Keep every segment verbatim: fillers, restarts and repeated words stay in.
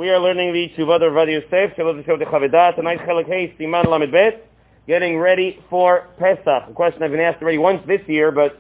We are learning the Tshuva of Rav Yosef, Shalom Teshuvah Chavedah, tonight Chelek Hey, Siman Lamed Bet, getting ready for Pesach. A question I've been asked already once this year, but,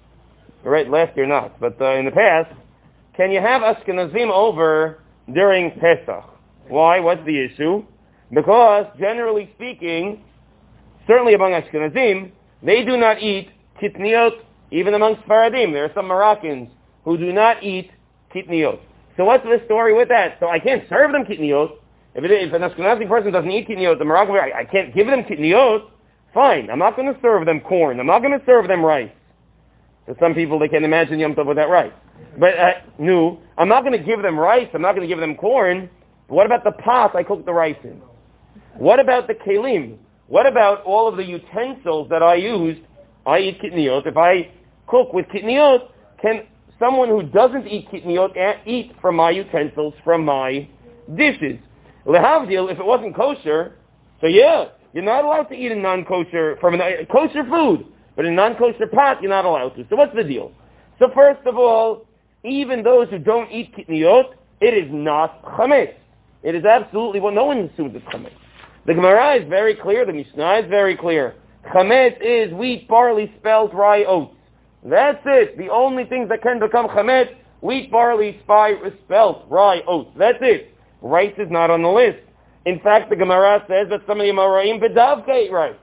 right, last year not, but uh, in the past, can you have Ashkenazim over during Pesach? Why? What's the issue? Because, generally speaking, certainly among Ashkenazim, they do not eat kitniot, even among Sfaradim. There are some Moroccans who do not eat kitniot. So what's the story with that? So I can't serve them kitniot. If, it, if an Ashkenazi person doesn't eat kitniot, the Moroccan, I, I can't give them kitniot. Fine, I'm not going to serve them corn. I'm not going to serve them rice. For some people, they can imagine Yom Tov with that rice. But, uh, no, I'm not going to give them rice. I'm not going to give them corn. But what about the pot I cook the rice in? What about the kelim? What about all of the utensils that I used? I eat kitniot. If I cook with kitniot, can someone who doesn't eat kitniot eat from my utensils, from my dishes? Lehavdil, if it wasn't kosher, so yeah, you're not allowed to eat a non-kosher, from a kosher food, but a non-kosher pot, you're not allowed to. So what's the deal? So first of all, even those who don't eat kitniot, it is not chametz. It is absolutely, well, no one assumes it's chametz. The Gemara is very clear, the Mishnah is very clear. Chametz is wheat, barley, spelt, rye, oats. That's it. The only things that can become chametz, wheat, barley, spy, spelt, rye, oats. That's it. Rice is not on the list. In fact, the Gemara says that some of the Amoraim bedavka eat rice.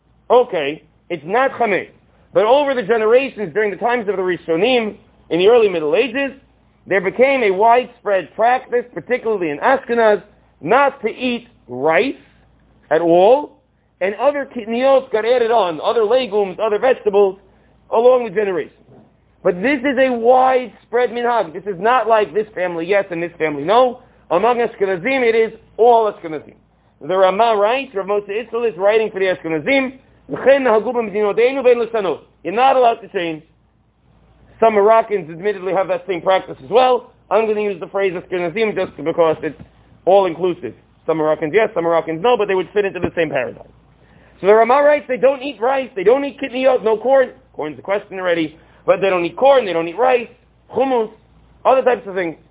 Okay, it's not chametz. But over the generations, during the times of the Rishonim, in the early Middle Ages, there became a widespread practice, particularly in Ashkenaz, not to eat rice at all, and other kitniot got added on, other legumes, other vegetables, along the generations. But this is a widespread minhag. This is not like this family yes and this family no. Among Ashkenazim, it is all Ashkenazim. The Ramah writes, Rav Moshe Isserles is writing for the Ashkenazim, you're not allowed to change. Some Moroccans admittedly have that same practice as well. I'm going to use the phrase Ashkenazim just because it's all-inclusive. Some Moroccans yes, some Moroccans no, but they would fit into the same paradigm. So the Ramah writes, they don't eat rice, they don't eat kitniyot, no corn. Corn's a question already. But they don't eat corn, they don't eat rice, hummus, other types of things.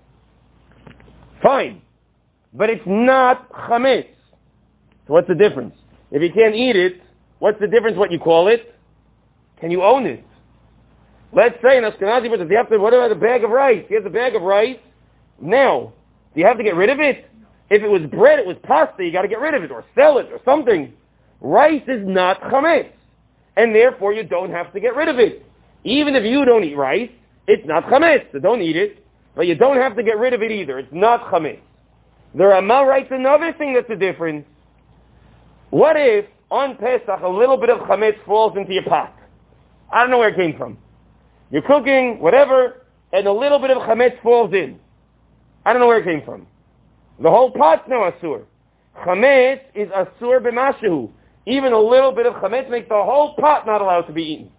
Fine. But it's not chametz. So what's the difference? If you can't eat it, what's the difference what you call it? Can you own it? Let's say an Ashkenazi person, do you have to, what about a bag of rice? He has a bag of rice. Now, do you have to get rid of it? If it was bread, it was pasta, you got to get rid of it or sell it or something. Rice is not chametz. And therefore you don't have to get rid of it. Even if you don't eat rice, it's not chametz, so don't eat it. But you don't have to get rid of it either. It's not chametz. The Ramah writes another thing that's a difference. What if on Pesach a little bit of chametz falls into your pot? I don't know where it came from. You're cooking, whatever, and a little bit of chametz falls in. I don't know where it came from. The whole pot's now asur. Chametz is asur b'mashehu. Even a little bit of chametz makes the whole pot not allowed to be eaten.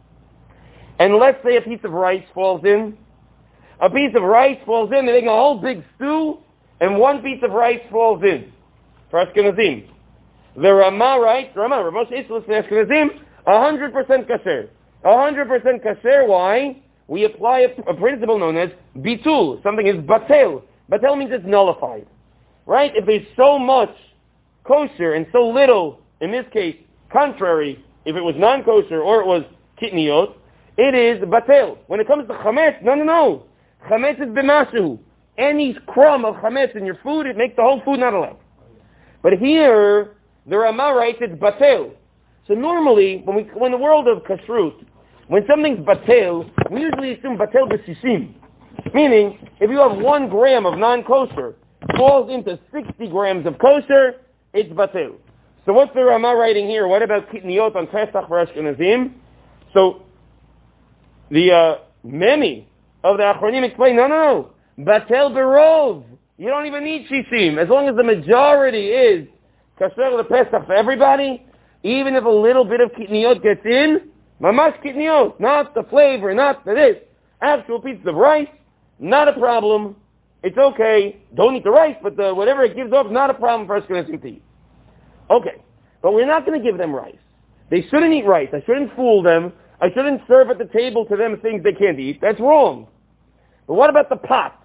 And let's say a piece of rice falls in. A piece of rice falls in, they make a whole big stew, and one piece of rice falls in. For Ashkenazim. The Ramah writes, Ramah, Rav Moshe Isserles for Ashkenazim, one hundred percent kasher. one hundred percent kasher, why? We apply a, a principle known as bitul. Something is batel. Batel means it's nullified. Right? If there's so much kosher and so little, in this case, contrary, if it was non-kosher or it was kitniyot, it is batel. When it comes to chametz, no, no, no. Chametz is b'mashu. Any crumb of chametz in your food, it makes the whole food not allowed. But here, the Ramah writes it's batel. So normally, when we, when the world of kashrut, when something's batel, we usually assume batel b'sishim. Meaning, if you have one gram of non-kosher, falls into sixty grams of kosher, it's batel. So what's the Ramah writing here? What about kitniyot on Pesach for Ashkenazim? So, the uh, many of the Achronim explain, no, no, no, batel berov. You don't even need shishim. As long as the majority is kasher the Pesach for everybody, even if a little bit of kitniyot gets in, mamash kitniyot, not the flavor, not the this, actual pieces of rice, not a problem. It's okay. Don't eat the rice, but the, whatever it gives off, not a problem for Ashkenazim to eat. Okay, but we're not going to give them rice. They shouldn't eat rice. I shouldn't fool them. I shouldn't serve at the table to them things they can't eat. That's wrong. But what about the pot?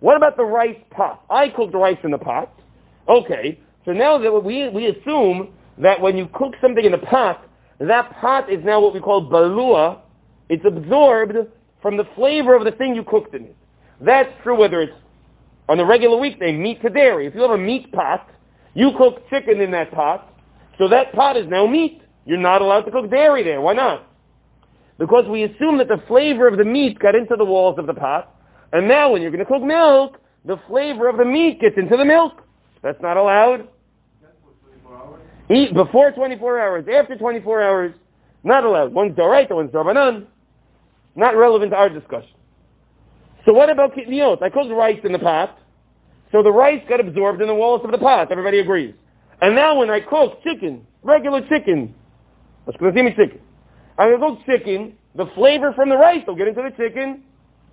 What about the rice pot? I cooked rice in the pot. Okay, so now that we we assume that when you cook something in the pot, that pot is now what we call balua. It's absorbed from the flavor of the thing you cooked in it. That's true whether it's on a regular weekday, meat to dairy. If you have a meat pot, you cook chicken in that pot, so that pot is now meat. You're not allowed to cook dairy there. Why not? Because we assume that the flavor of the meat got into the walls of the pot, and now when you're going to cook milk, the flavor of the meat gets into the milk. That's not allowed. Eat before twenty-four hours, after twenty-four hours, not allowed. One's d'oraita, one's d'rabanan. Not relevant to our discussion. So what about kitniot? I cooked rice in the pot, so the rice got absorbed in the walls of the pot. Everybody agrees. And now when I cook chicken, regular chicken, let's go see me chicken. I'm going to cook chicken, the flavor from the rice will get into the chicken.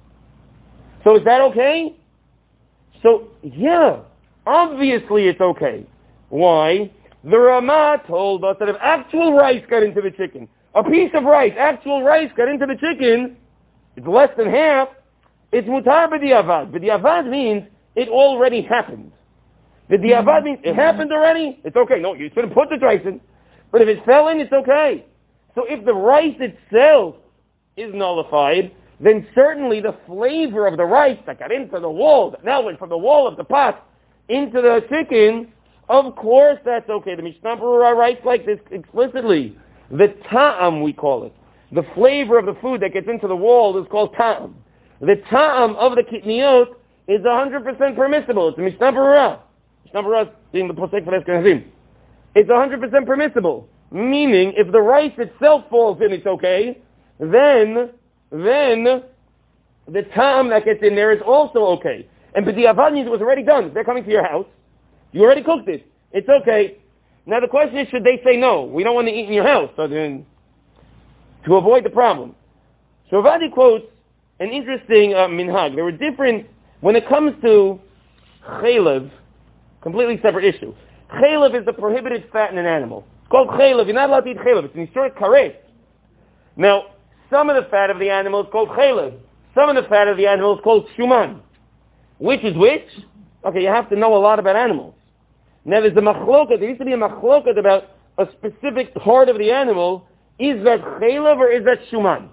So is that okay? So, yeah, obviously it's okay. Why? The Ramah told us that if actual rice got into the chicken, a piece of rice, actual rice got into the chicken, it's less than half, it's mutar b'diavad. B'diavad means it already happened. The diavad means it happened already, it's okay. No, you shouldn't put the rice in. But if it fell in, it's okay. So if the rice itself is nullified, then certainly the flavor of the rice that got into the wall, that now went from the wall of the pot into the chicken, of course that's okay. The Mishnah Berurah writes like this explicitly. The ta'am, we call it. The flavor of the food that gets into the wall is called ta'am. The ta'am of the kitniot is one hundred percent permissible. It's the Mishnah Berurah. Mishnah Berurah being the posek for Eshkenazim. It's one hundred percent permissible. Meaning, if the rice itself falls in, it's okay. Then, then, the ta'am that gets in there is also okay. And b'diavad means it was already done. They're coming to your house. You already cooked it. It's okay. Now the question is, should they say no? We don't want to eat in your house. So then, to avoid the problem. So Ravadi quotes an interesting uh, minhag. There were different, when it comes to chaylev, completely separate issue. Chaylev is the prohibited fat in an animal. It's called chaylev. You're not allowed to eat chaylev. It's an short karet. Now, some of the fat of the animal is called chaylev. Some of the fat of the animal is called shuman. Which is which? Okay, you have to know a lot about animals. Now there's a machloket. There used to be a machloket about a specific part of the animal. Is that chaylev or is that shuman?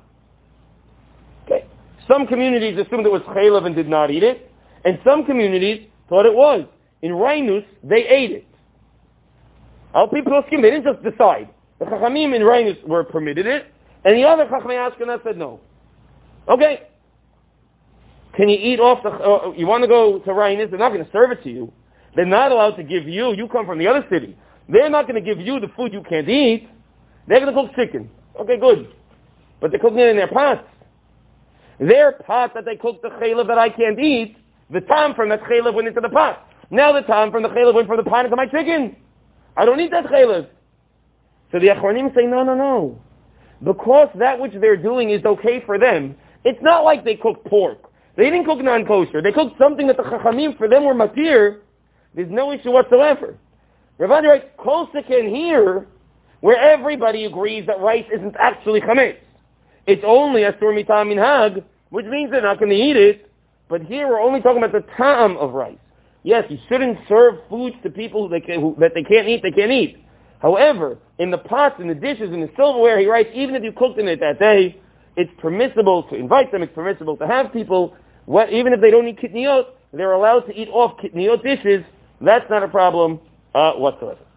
Okay. Some communities assumed it was chaylev and did not eat it. And some communities thought it was. In Rhinus, they ate it. Al Pi Poskim, they didn't just decide. The Chachamim in Rhinus were permitted it, and the other Chachamei Ashkenaz said no. Okay. Can you eat off the, uh, you want to go to Rhinus, they're not going to serve it to you. They're not allowed to give you, you come from the other city. They're not going to give you the food you can't eat. They're going to cook chicken. Okay, good. But they're cooking it in their pots. Their pot that they cook the chaylev that I can't eat, the tam from that chaylev went into the pot. Now the tam from the chaylev went from the pot into my chicken. I don't eat that chaylev. So the Achronim say, no, no, no. Because that which they're doing is okay for them, it's not like they cook pork. They didn't cook non-kosher. They cooked something that the Chachamim for them were matir. There's no issue whatsoever. Ravadi writes, Kolsekin here, where everybody agrees that rice isn't actually chametz. It's only asur mitam minhag, which means they're not going to eat it. But here we're only talking about the ta'am of rice. Yes, you shouldn't serve foods to people that, can, who, that they can't eat, they can't eat. However, in the pots, in the dishes, in the silverware, he writes, even if you cooked in it that day, it's permissible to invite them, it's permissible to have people, what, even if they don't eat kitniot, they're allowed to eat off kitniot dishes. That's not a problem uh, whatsoever.